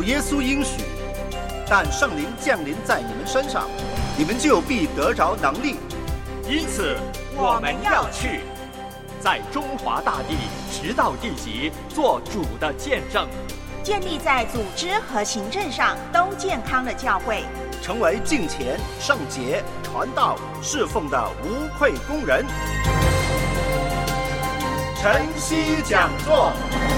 主耶稣应许，但圣灵降临在你们身上，你们就必得着能力。 因此我们要去，在中华大地直到地极做主的见证， 建立在组织和行政上都健康的教会， 成为敬虔、圣洁、传道、侍奉的无愧工人。晨曦讲座。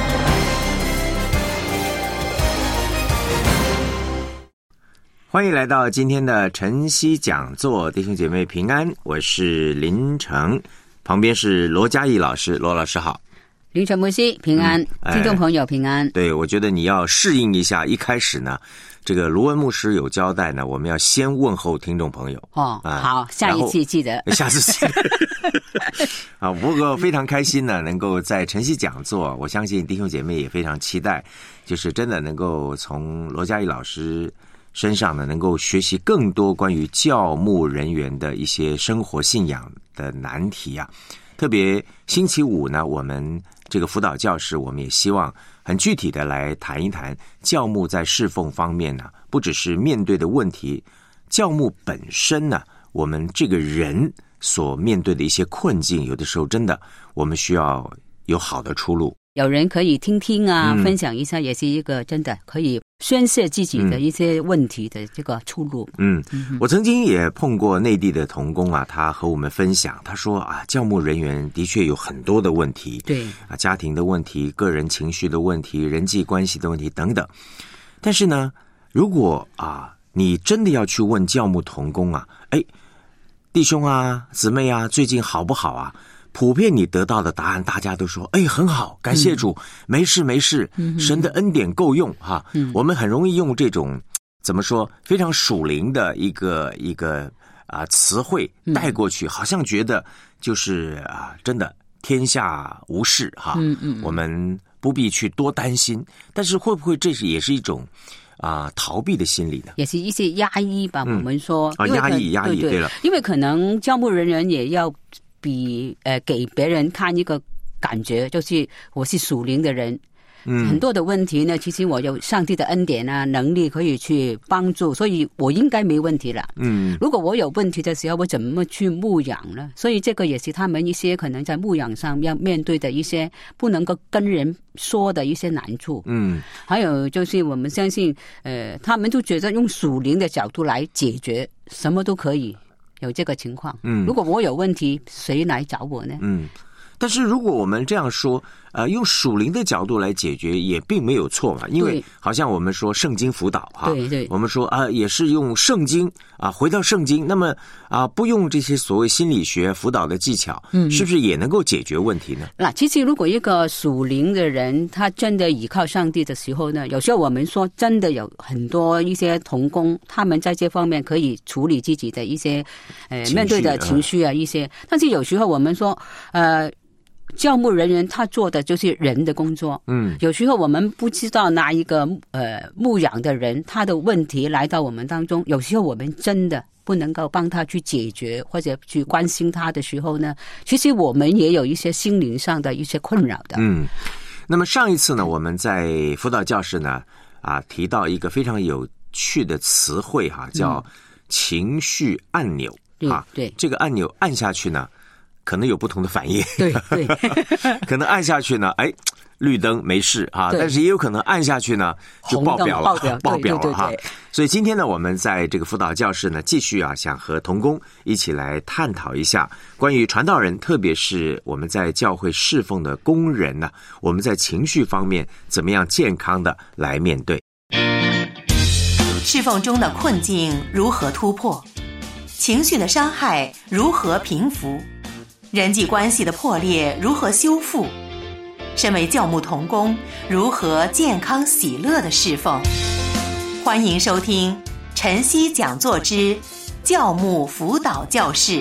欢迎来到今天的晨曦讲座，弟兄姐妹平安，我是林成，旁边是罗嘉义老师，罗老师好。 林成牧师平安，听众朋友平安。 对，我觉得你要适应一下，一开始呢，这个卢文牧师有交代呢，我们要先问候听众朋友。 好，下一次记得， 下次记得。啊，不过非常开心呢，能够在晨曦讲座，我相信弟兄姐妹也非常期待，就是真的能够从罗嘉义老师身上呢，能够学习更多关于教牧人员的一些生活信仰的难题啊。特别星期五呢，我们这个辅导教室，我们也希望很具体的来谈一谈教牧在侍奉方面呢，不只是面对的问题，教牧本身呢，我们这个人所面对的一些困境，有的时候真的我们需要有好的出路。 有人可以听听啊，分享一下，也是一个真的可以宣泄自己的一些问题的这个出路。 我曾经也碰过内地的同工啊，他和我们分享，他说啊，教牧人员的确有很多的问题， 对啊，家庭的问题、个人情绪的问题、人际关系的问题等等。但是呢，如果啊，你真的要去问教牧同工啊，弟兄啊、姊妹啊，最近好不好啊？普遍你得到的答案，大家都说，很好，感谢主，没事没事，神的恩典够用哈。我们很容易用这种怎么说非常属灵的一个词汇带过去，好像觉得就是真的天下无事哈。我们不必去多担心，但是会不会这也是一种逃避的心理呢？ 也是一些压抑吧。我们说压抑，对了， 因为可能教牧人员也要给别人看一个感觉，就是我是属灵的人。很多的问题呢，其实我有上帝的恩典啊，能力可以去帮助，所以我应该没问题了。如果我有问题的时候，我怎么去牧养呢？所以这个也是他们一些可能在牧养上要面对的一些不能够跟人说的一些难处。还有就是我们相信，他们就觉得用属灵的角度来解决，什么都可以。有这个情况，如果我有问题，谁来找我呢？ 但是如果我们这样说，用属灵的角度来解决，也并没有错嘛，因为好像我们说圣经辅导哈， 对， 我们说也是用圣经回到圣经，那么不用这些所谓心理学辅导的技巧，是不是也能够解决问题呢？ 那其实如果一个属灵的人，他真的倚靠上帝的时候呢，有时候我们说真的有很多一些同工，他们在这方面可以处理自己的一些面对的情绪一些，但是有时候我们说教牧人员他做的就是人的工作，有时候我们不知道哪一个牧养的人他的问题来到我们当中，有时候我们真的不能够帮他去解决或者去关心他的时候呢，其实我们也有一些心灵上的一些困扰的。 那么上一次呢，我们在辅导教室呢提到一个非常有趣的词汇叫情绪按钮。 对， 这个按钮按下去呢，可能有不同的反应。 对可能按下去呢，绿灯没事但是也有可能按下去呢就爆表了， 对。 所以今天呢，我们在这个辅导教室呢，继续想和同工一起来探讨一下关于传道人，特别是我们在教会侍奉的工人呢，我们在情绪方面怎么样健康的来面对侍奉中的困境如何突破，情绪的伤害如何平复，人际关系的破裂如何修复，身为教牧同工如何健康喜乐的侍奉。欢迎收听晨曦讲座之教牧辅导教室。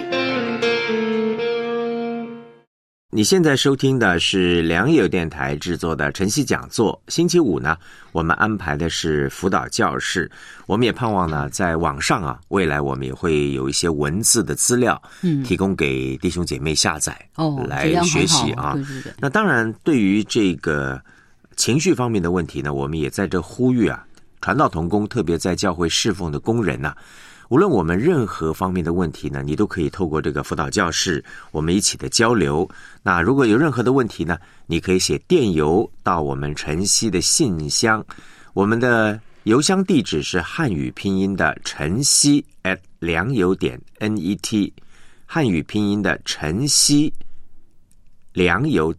你现在收听的是良友电台制作的晨曦讲座。星期五呢，我们安排的是辅导教室。我们也盼望呢，在网上未来我们也会有一些文字的资料，提供给弟兄姐妹下载，来学习对。 那当然，对于这个情绪方面的问题呢，我们也在这呼吁传道同工，特别在教会侍奉的工人啊，无论我们任何方面的问题呢，你都可以透过这个辅导教室，我们一起的交流。那如果有任何的问题呢，你可以写电邮到我们晨曦的信箱，我们的邮箱地址是汉语拼音的晨曦良友.net， 汉语拼音的晨曦良友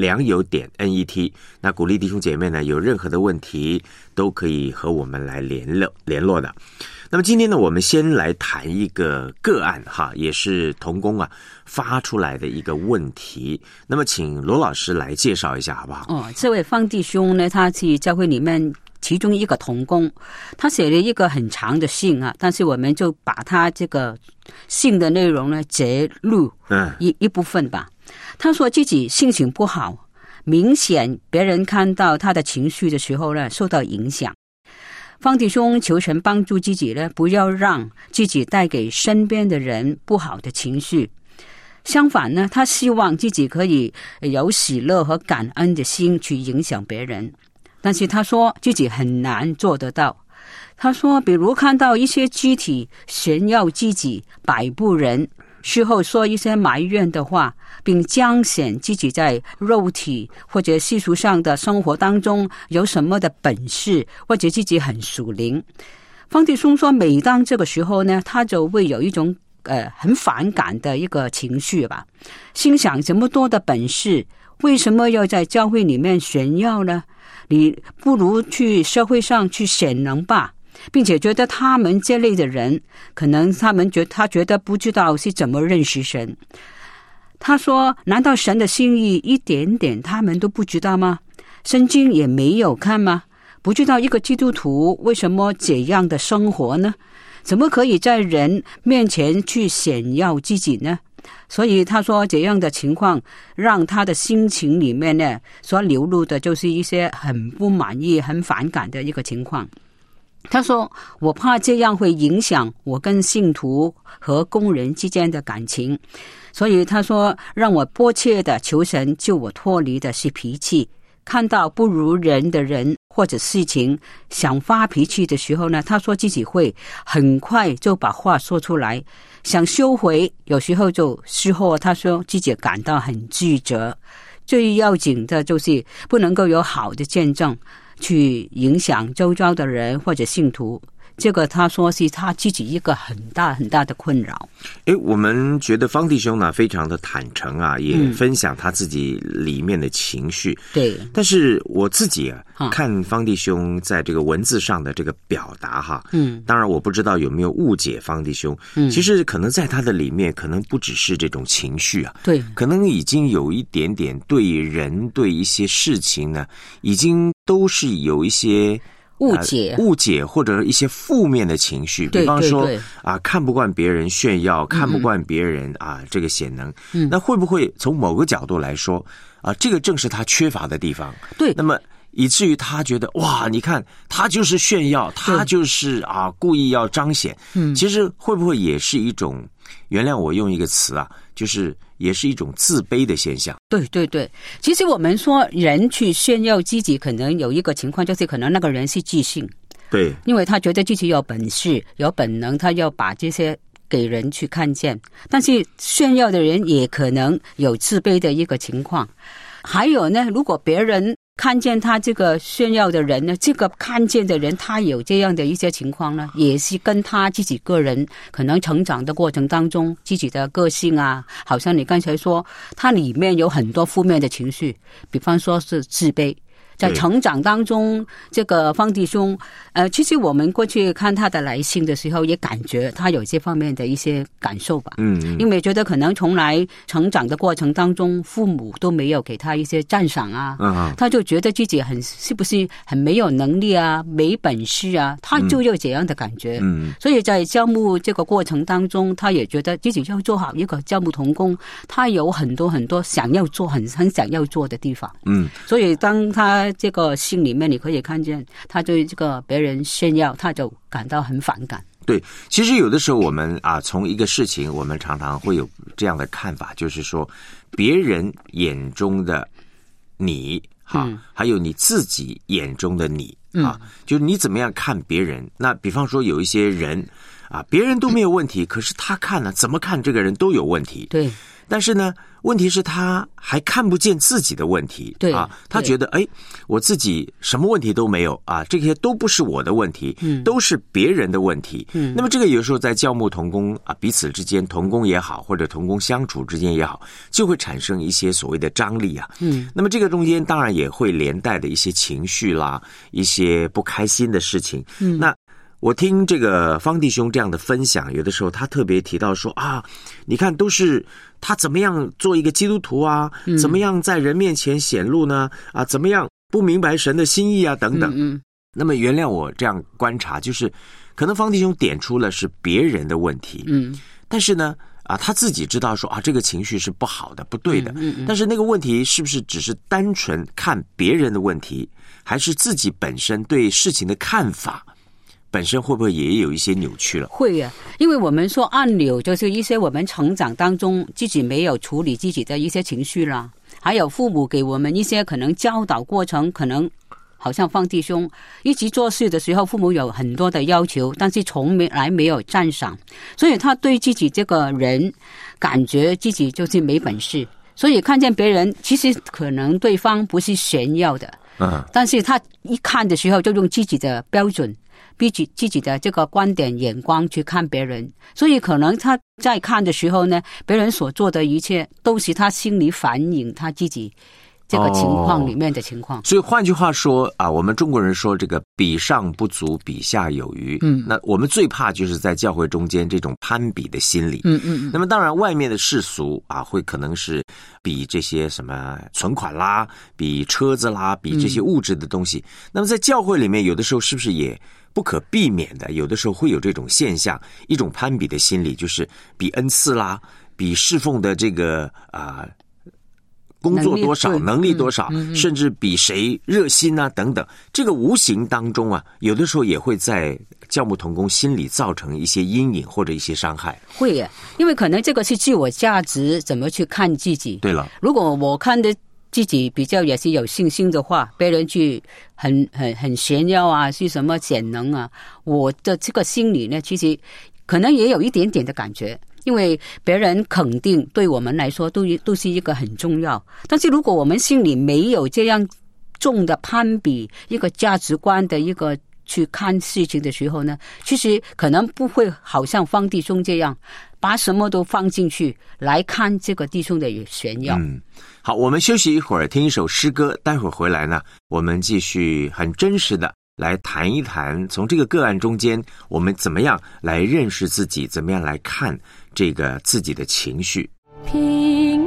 .net。 那鼓励弟兄姐妹呢，有任何的问题都可以和我们来联络的。那么今天呢，我们先来谈一个个案哈，也是同工啊发出来的一个问题。那么请罗老师来介绍一下好不好？ 这位方弟兄呢，他去教会里面其中一个同工，他写了一个很长的信啊，但是我们就把他这个信的内容呢截录一部分吧。他说自己心情不好，明显别人看到他的情绪的时候呢受到影响。方弟兄求神帮助自己呢，不要让自己带给身边的人不好的情绪。相反呢，他希望自己可以有喜乐和感恩的心去影响别人。但是他说自己很难做得到。他说比如看到一些肢体炫耀自己，摆布人，事后说一些埋怨的话，并彰显自己在肉体或者世俗上的生活当中有什么的本事，或者自己很属灵。方弟兄说每当这个时候呢，他就会有一种很反感的一个情绪吧，心想这么多的本事，为什么要在教会里面炫耀呢？你不如去社会上去显能吧，并且觉得他们这类的人，可能他觉得不知道是怎么认识神。他说难道神的心意一点点他们都不知道吗？圣经也没有看吗？不知道一个基督徒为什么这样的生活呢？怎么可以在人面前去显耀自己呢？所以他说这样的情况让他的心情里面呢所流露的就是一些很不满意很反感的一个情况。他说我怕这样会影响我跟信徒和工人之间的感情，所以他说让我迫切的求神救我脱离的是脾气。看到不如人的人或者事情想发脾气的时候呢，他说自己会很快就把话说出来，想收回，有时候就事后他说自己感到很自责。最要紧的就是不能够有好的见证去影响周遭的人或者信徒，这个他说是他自己一个很大很大的困扰。 我们觉得方弟兄呢非常的坦诚啊，也分享他自己里面的情绪。 对， 但是我自己看方弟兄在这个文字上的这个表达哈，当然我不知道有没有误解方弟兄，其实可能在他的里面可能不只是这种情绪啊， 对， 可能已经有一点点对人对一些事情呢，已经都是有一些误解或者一些负面的情绪，比方说看不惯别人炫耀，看不惯别人这个显能，那会不会从某个角度来说这个正是他缺乏的地方？对，那么以至于他觉得哇，你看他就是炫耀，他就是故意要彰显，其实会不会也是一种，原谅我用一个词就是也是一种自卑的现象。 对对对，其实我们说人去炫耀自己，可能有一个情况就是可能那个人是自信， 对， 因为他觉得自己有本事有本能，他要把这些给人去看见。但是炫耀的人也可能有自卑的一个情况。还有呢，如果别人看见他这个炫耀的人呢，这个看见的人他有这样的一些情况呢，也是跟他自己个人可能成长的过程当中自己的个性好像你刚才说他里面有很多负面的情绪，比方说是自卑。在成长当中，这个方弟兄其实我们过去看他的来信的时候也感觉他有这方面的一些感受吧。因为觉得可能从来成长的过程当中父母都没有给他一些赞赏他就觉得自己是不是很没有能力没本事他就有这样的感觉。所以在教牧这个过程当中，他也觉得自己要做好一个教牧同工，他有很多很多想要做很想要做的地方。所以当他这个信里面你可以看见他对这个别人炫耀，他就感到很反感。 对，其实有的时候我们从一个事情我们常常会有这样的看法，就是说别人眼中的你还有你自己眼中的你啊，就是你怎么样看别人。那比方说有一些人啊，别人都没有问题，可是他看呢，怎么看这个人都有问题。 对。 但是呢，问题是他还看不见自己的问题， 对啊，他觉得我自己什么问题都没有啊，这些都不是我的问题，都是别人的问题。那么这个有时候在教牧同工啊彼此之间同工也好，或者同工相处之间也好，就会产生一些所谓的张力啊。那么这个中间当然也会连带的一些情绪啦，一些不开心的事情。那我听这个方弟兄这样的分享，有的时候他特别提到说啊，你看都是他怎么样做一个基督徒啊，怎么样在人面前显露呢？啊，怎么样不明白神的心意啊，等等。那么原谅我这样观察，就是可能方弟兄点出了是别人的问题，但是呢，他自己知道说啊，这个情绪是不好的、不对的。但是那个问题是不是只是单纯看别人的问题，还是自己本身对事情的看法？本身会不会也有一些扭曲了？ 会啊，因为我们说按钮就是一些我们成长当中自己没有处理自己的一些情绪啦，还有父母给我们一些可能教导过程，可能好像方弟兄一直做事的时候，父母有很多的要求，但是从来没有赞赏，所以他对自己这个人感觉自己就是没本事，所以看见别人其实可能对方不是炫耀的，但是他一看的时候就用自己的标准，自己的这个观点眼光去看别人，所以可能他在看的时候呢，别人所做的一切都是他心里反映他自己这个情况里面的情况。 所以换句话说啊，我们中国人说这个比上不足，比下有余。那我们最怕就是在教会中间这种攀比的心理。那么当然外面的世俗啊，会可能是比这些什么存款啦，比车子啦，比这些物质的东西。那么在教会里面，有的时候是不是也不可避免的，有的时候会有这种现象，一种攀比的心理，就是比恩赐啦，比侍奉的这个工作多少，能力多少，甚至比谁热心啊等等。这个无形当中啊，有的时候也会在教牧同工心里造成一些阴影或者一些伤害。会耶，因为可能这个是自我价值怎么去看自己。 对了， 如果我看的自己比较也是有信心的话，别人去很炫耀啊，是什么潜能啊，我的这个心里呢，其实可能也有一点点的感觉，因为别人肯定对我们来说都是一个很重要。但是如果我们心里没有这样重的攀比，一个价值观的一个去看事情的时候呢，其实可能不会好像方弟兄这样把什么都放进去来看这个弟兄的炫耀。 好，我们休息一会儿，听一首诗歌，待会儿回来呢，我们继续很真实的来谈一谈，从这个个案中间，我们怎么样来认识自己，怎么样来看这个自己的情绪。 平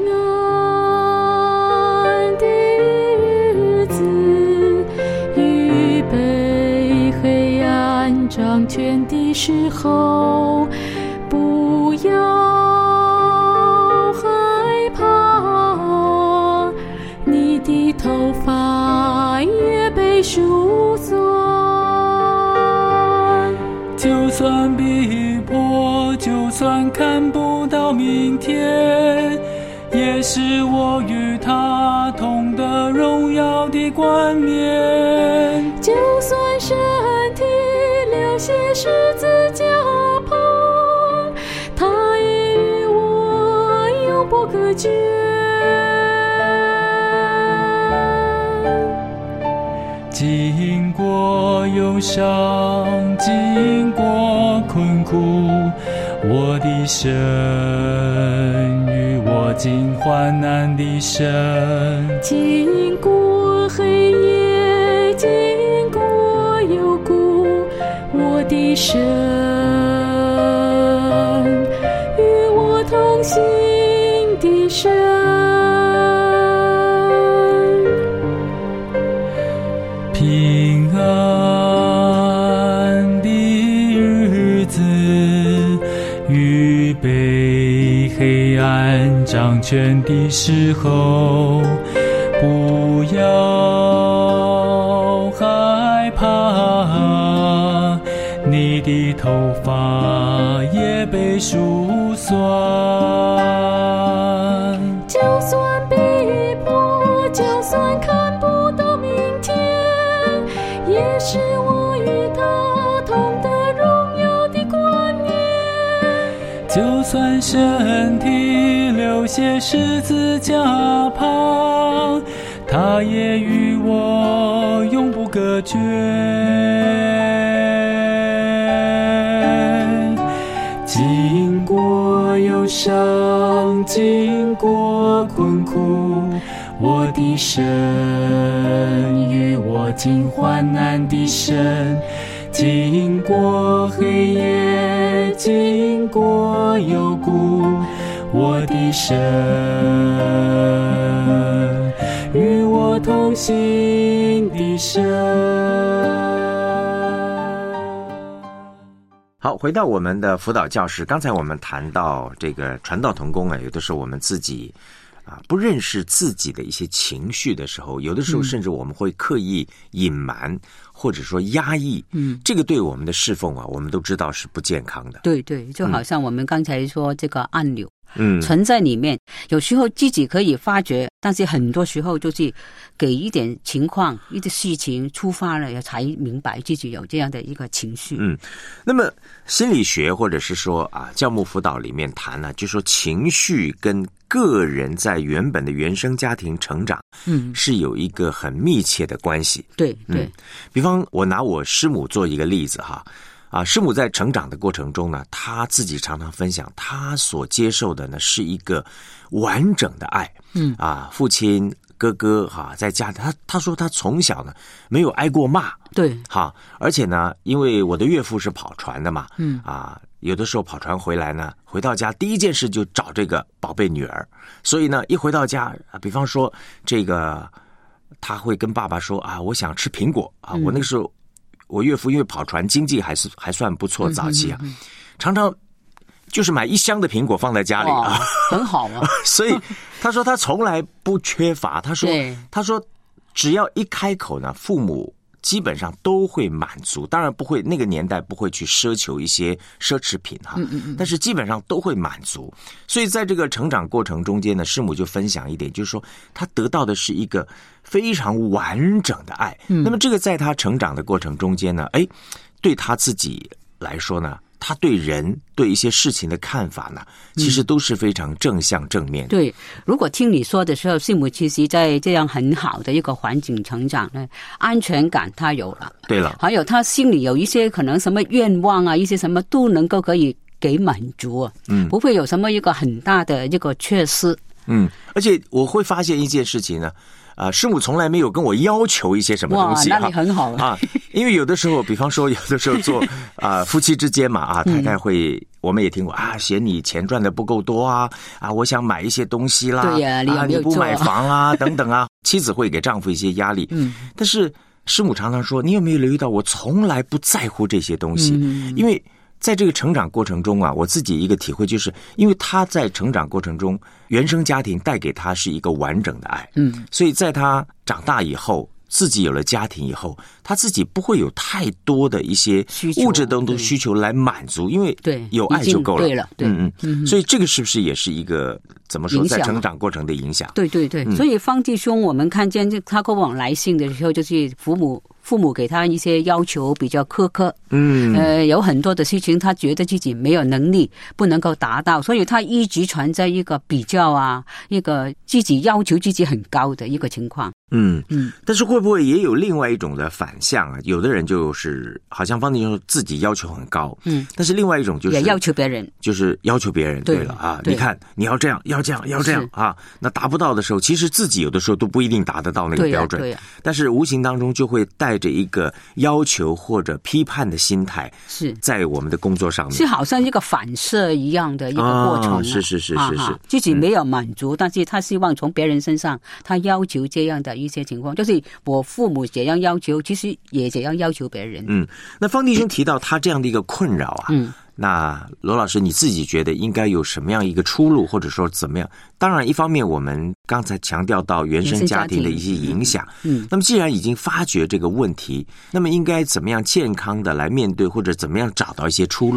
安的日子，预备黑暗掌权的时候，不要害怕，你的头发也被梳算， 就算逼迫，就算看不到明天，也是我与他同得荣耀的冠冕。 就算身体流血十字架旁，他也与我永不隔绝。 经过忧伤，经过困苦，我的神与我经患难的神。 经过黑夜，经过幽谷，我的神与我同行的神。 平安的日子，预备黑暗掌权的时候，不要害怕，你的头发也被梳算。 就算逼迫，就算看不到明天，也是就算身体流血十字架旁，他也与我永不隔绝。经过忧伤，经过困苦，我的神与我经患难的神，经过黑夜，经过幽谷，我的神与我同行的神。 好，回到我们的辅导教室，刚才我们谈到这个传道同工啊，有的时候我们自己不认识自己的一些情绪的时候，有的时候甚至我们会刻意隐瞒或者说压抑，这个对我们的侍奉啊，我们都知道是不健康的。 对对，就好像我们刚才说这个暗流，存在里面，有时候自己可以发觉，但是很多时候就是给一点情况、一些事情触发了，才明白自己有这样的一个情绪。 那么心理学或者是说教牧辅导里面谈就说情绪跟个人在原本的原生家庭成长，是有一个很密切的关系。 对对， 比方我拿我师母做一个例子哈。师母在成长的过程中呢，她自己常常分享，她所接受的呢是一个完整的爱。父亲、哥哥在家里，她说她从小呢没有挨过骂。 对， 而且呢，因为我的岳父是跑船的嘛，有的时候跑船回来呢，回到家第一件事就找这个宝贝女儿，所以呢，一回到家比方说这个，他会跟爸爸说我想吃苹果我那个时候。我岳父因为跑船经济还算不错，早期常常就是买1箱的苹果放在家里很好啊。 所以他说他从来不缺乏，他说只要一开口呢，父母基本上都会满足，当然不会，那个年代不会去奢求一些奢侈品但是基本上都会满足。所以在这个成长过程中间呢，师母就分享一点，就是说他得到的是一个非常完整的爱。那么这个在他成长的过程中间呢，对他自己来说呢，他对人对一些事情的看法呢，其实都是非常正向正面的。 对，如果听你说的时候，师母其实在这样很好的一个环境成长呢，安全感他有了。 对了， 还有他心里有一些可能什么愿望一些什么都能够可以给满足不会有什么一个很大的一个缺失。 而且我会发现一件事情呢。师母从来没有跟我要求一些什么东西。 哇，那你很好因为有的时候，比方说有的时候做夫妻之间嘛太太会，我们也听过嫌你钱赚的不够多我想买一些东西啦， 对呀， 你不买房等等妻子会给丈夫一些压力。但是师母常常说，你有没有留意到我从来不在乎这些东西？因为在这个成长过程中我自己一个体会就是，因为他在成长过程中，原生家庭带给他是一个完整的爱，所以在他长大以后，自己有了家庭以后，他自己不会有太多的一些物质的需求来满足，因为有爱就够了。 对了，对， 所以这个是不是也是一个怎么说，在成长过程的影响？ 对对对，所以方弟兄，我们看见他过往来信的时候，就是父母给他一些要求比较苛刻，有很多的事情他觉得自己没有能力，不能够达到，所以他一直存在一个比较一个自己要求自己很高的一个情况。 但是会不会也有另外一种的反向有的人就是好像方弟兄自己要求很高，但是另外一种就是也要求别人， 就是要求别人。对了你看你要这样要这样要这样那达不到的时候，其实自己有的时候都不一定达得到那个标准，但是无形当中就会带着一个要求或者批判的心态，是在我们的工作上面， 是好像一个反射一样的一个过程。 是自己没有满足，但是他希望从别人身上他要求这样的一些情况，就是我父母这样要求，其实也这样要求别人。 那方弟兄提到他这样的一个困扰那罗老师你自己觉得应该有什么样一个出路，或者说怎么样？当然一方面我们刚才强调到原生家庭的一些影响，那么既然已经发觉这个问题，那么应该怎么样健康的来面对，或者怎么样找到一些出路呢？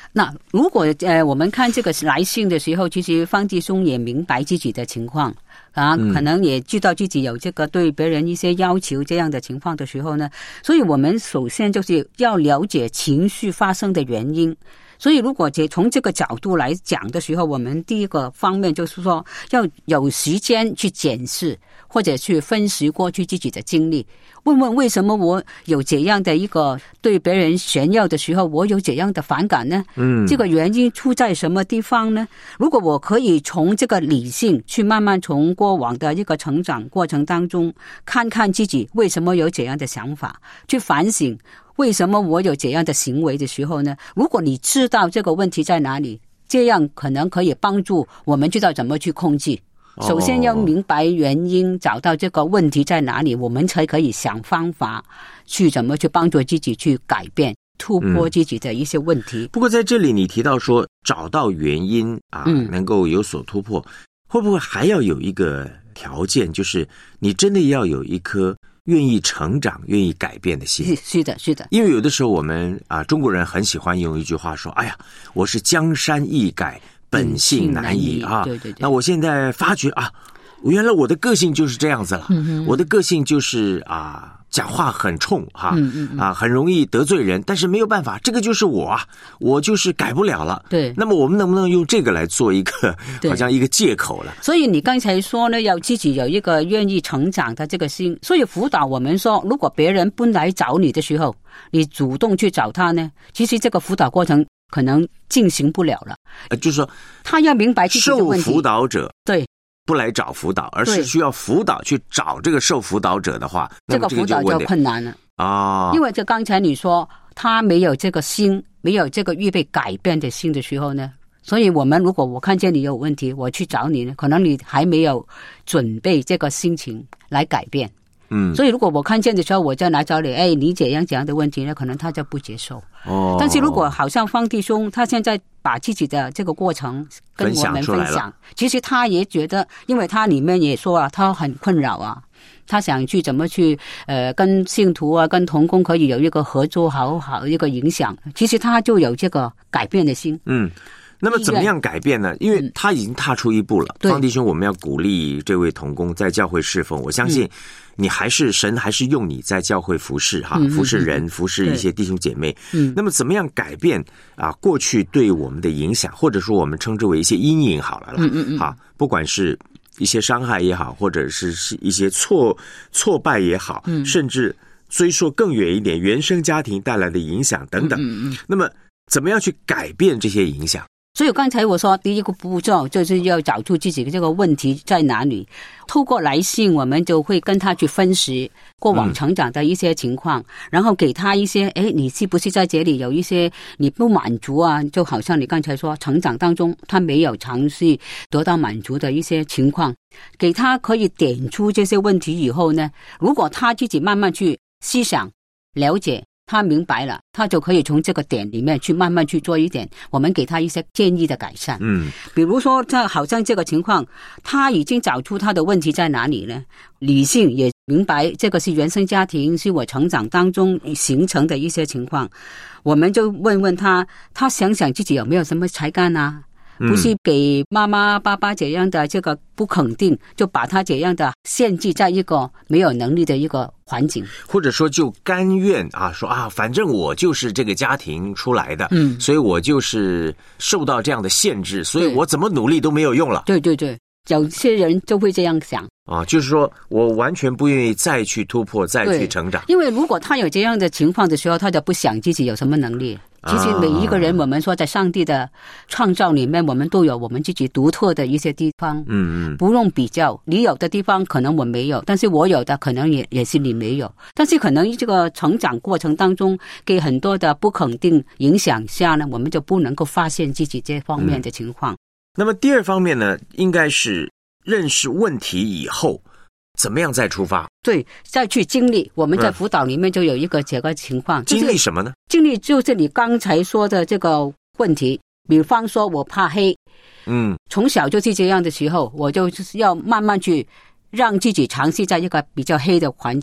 那如果我们看这个来信的时候，其实方弟兄也明白自己的情况啊，可能也知道自己有这个对别人一些要求这样的情况的时候呢，所以我们首先就是要了解情绪发生的原因。所以如果从这个角度来讲的时候，我们第一个方面就是说要有时间去检视或者去分析过去自己的经历，问问为什么我有这样的一个对别人炫耀的时候我有这样的反感呢？这个原因出在什么地方呢？如果我可以从这个理性去慢慢从过往的一个成长过程当中看看自己为什么有这样的想法，去反省为什么我有这样的行为的时候呢，如果你知道这个问题在哪里，这样可能可以帮助我们知道怎么去控制。首先要明白原因，找到这个问题在哪里，我们才可以想方法去怎么去帮助自己去改变突破自己的一些问题。 不过在这里你提到说找到原因啊，能够有所突破，会不会还要有一个条件，就是你真的要有一颗愿意成长愿意改变的心。 是的是的，因为有的时候我们中国人很喜欢用一句话说，哎呀，我是江山易改本性难移啊。对对对。那我现在发觉啊，原来我的个性就是这样子了。我的个性就是讲话很冲很容易得罪人，但是没有办法，这个就是我就是改不了了。对。那么我们能不能用这个来做一个好像一个借口了？ 所以你刚才说呢，要自己有一个愿意成长的这个心。所以辅导我们说，如果别人不来找你的时候，你主动去找他呢，其实这个辅导过程可能进行不了了。 就是说他要明白自己的问题。 受辅导者对不来找辅导，而是需要辅导去找这个受辅导者的话， 这个辅导就困难了因为刚才你说他没有这个心，没有这个预备改变的心的时候呢，所以如果我看见你有问题，我去找你呢，可能你还没有准备这个心情来改变。所以如果我看见的时候我再来找你，你怎样的问题呢，可能他就不接受。但是如果好像方弟兄他现在把自己的这个过程跟我们分享，其实他也觉得，因为他里面也说他很困扰他想去怎么去跟信徒跟同工可以有一个合作好一个影响，其实他就有这个改变的心。 那么怎么样改变呢？因为他已经踏出一步了。方弟兄，我们要鼓励这位同工在教会侍奉。我相信你神还是用你在教会服侍服侍人，服侍一些弟兄姐妹。那么怎么样改变过去对我们的影响，或者说我们称之为一些阴影好了啦。不管是一些伤害也好，或者是一些挫败也好，甚至追溯更远一点，原生家庭带来的影响等等。那么怎么样去改变这些影响？ 所以刚才我说第一个步骤就是要找出自己的这个问题在哪里，透过来信我们就会跟他去分析过往成长的一些情况，然后给他一些你是不是在这里有一些你不满足就好像你刚才说成长当中他没有尝试得到满足的一些情况，给他可以点出这些问题以后呢，如果他自己慢慢去思想了解，他明白了，他就可以从这个点里面去慢慢去做一点我们给他一些建议的改善。比如说好像这个情况他已经找出他的问题在哪里呢，理性也明白这个是原生家庭，是我成长当中形成的一些情况，我们就问问他想想自己有没有什么才干不是给妈妈爸爸这样的这个不肯定，就把他这样的限制在一个没有能力的一个环境， 或者说就甘愿说反正我就是这个家庭出来的，所以我就是受到这样的限制，所以我怎么努力都没有用了。对对对， 有些人就会这样想就是说我完全不愿意再去突破，再去成长。 因为如果他有这样的情况的时候，他就不想自己有什么能力。其实每一个人，我们说在上帝的创造里面，我们都有我们自己独特的一些地方。不用比较，你有的地方可能我没有，但是我有的可能也是你没有。但是可能这个成长过程当中，给很多的不肯定影响下呢，我们就不能够发现自己这方面的情况。 那么第二方面呢，应该是认识问题以后怎么样再出发？ 对，再去经历。我们在辅导里面就有一个这个情况。 经历什么呢？ 经历就是你刚才说的这个问题，比方说我怕黑，从小就是这样的时候，我就是要慢慢去让自己尝试在一个比较黑的环境，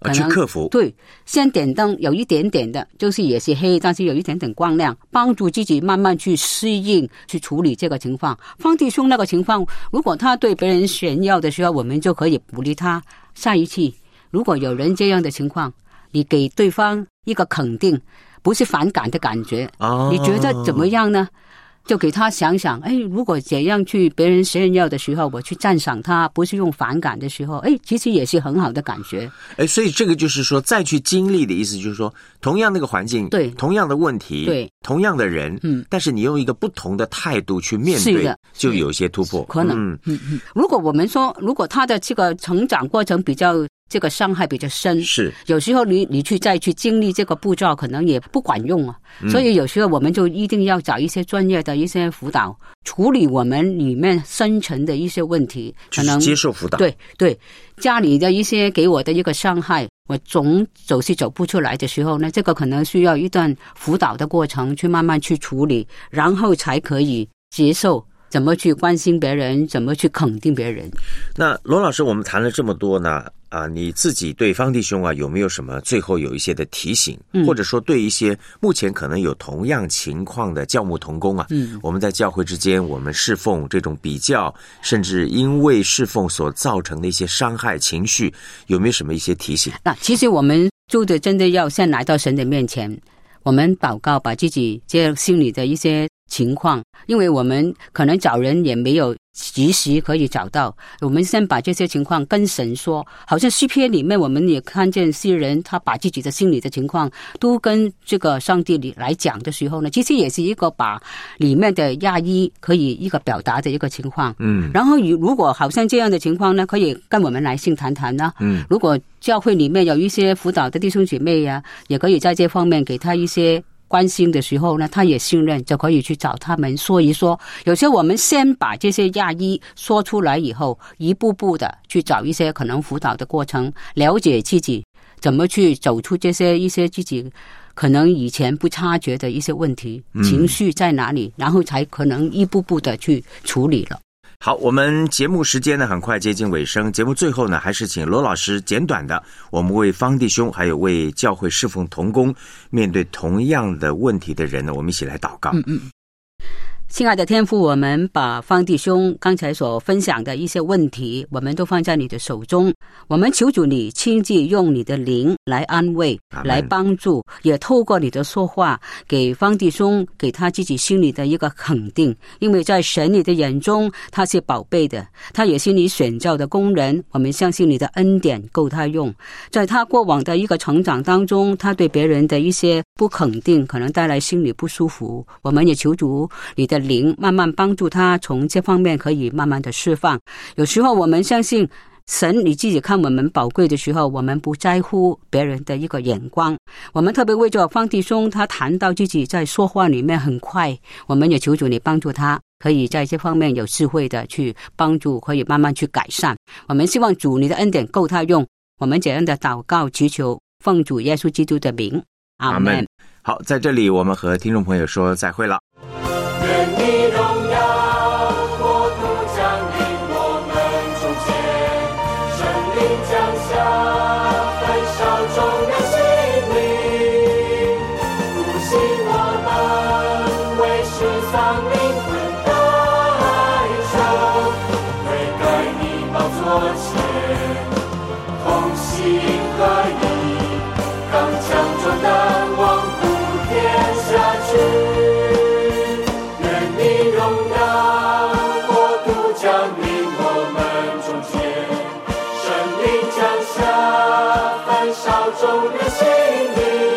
可能去克服。 对，先点灯有一点点的，就是也是黑，但是有一点点光亮，帮助自己慢慢去适应，去处理这个情况。方弟兄那个情况，如果他对别人炫耀的时候，我们就可以鼓励他。下一次如果有人这样的情况，你给对方一个肯定，不是反感的感觉。你觉得怎么样呢？就给他想想，如果怎样去别人炫耀的时候，我去赞赏他，不是用反感的时候，其实也是很好的感觉。 所以这个就是说，再去经历的意思就是说，同样那个环境， 对， 同样的问题， 对， 同样的人，但是你用一个不同的态度去面对，就有一些突破。 可能，如果我们说，如果他的这个成长过程比较这个伤害比较深， 是有时候你再去经历这个步骤，可能也不管用啊。所以有时候我们就一定要找一些专业的一些辅导，处理我们里面深层的一些问题，可能接受辅导。 对，家里的一些给我的一个伤害，我总是走不出来的时候呢，这个可能需要一段辅导的过程，去慢慢去处理，然后才可以接受。怎么去关心别人，怎么去肯定别人。 那罗老师，我们谈了这么多呢，你自己对方弟兄有没有什么最后有一些的提醒，或者说对一些目前可能有同样情况的教牧同工我们在教会之间，我们侍奉这种比较，甚至因为侍奉所造成的一些伤害情绪，有没有什么一些提醒？ 那其实我们真的要先来到神的面前，我们祷告，把自己这心里的一些情况，因为我们可能找人也没有及时可以找到，我们先把这些情况跟神说。好像诗篇里面我们也看见诗人他把自己的心里的情况都跟这个上帝里来讲的时候呢，其实也是一个把里面的压抑可以一个表达的一个情况。然后如果好像这样的情况呢，可以跟我们来信谈谈呢。如果教会里面有一些辅导的弟兄姐妹也可以在这方面给他一些关心的时候呢，他也信任，就可以去找他们说一说。有些我们先把这些压抑说出来以后，一步步的去找一些可能辅导的过程，了解自己怎么去走出这些一些自己可能以前不察觉的一些问题，情绪在哪里，然后才可能一步步的去处理了。 好，我们节目时间呢很快接近尾声，节目最后呢还是请罗老师简短的，我们为方弟兄还有为教会侍奉同工面对同样的问题的人呢，我们一起来祷告。 亲爱的天父，我们把方弟兄刚才所分享的一些问题，我们都放在你的手中，我们求主你亲自用你的灵来安慰，来帮助，也透过你的说话给方弟兄给他自己心里的一个肯定，因为在神你的眼中他是宝贝的，他也是你选召的工人，我们相信你的恩典够他用。在他过往的一个成长当中，他对别人的一些不肯定可能带来心里不舒服，我们也求主你的灵慢慢帮助他从这方面可以慢慢的释放。有时候我们相信神你自己看我们宝贵的时候，我们不在乎别人的一个眼光。我们特别为着方弟兄他谈到自己在说话里面很快，我们也求主你帮助他可以在这方面有智慧的去帮助，可以慢慢去改善。我们希望主你的恩典够他用，我们这样的祷告祈求奉主耶稣基督的名，阿们。 好，在这里我们和听众朋友说再会了。 愿你荣耀国度降临我们中间，圣灵降下焚烧众人心灵，复兴我们为世丧灵魂代赎，悔改你宝座前同心合一，刚强壮胆往普天下去。众人心灵。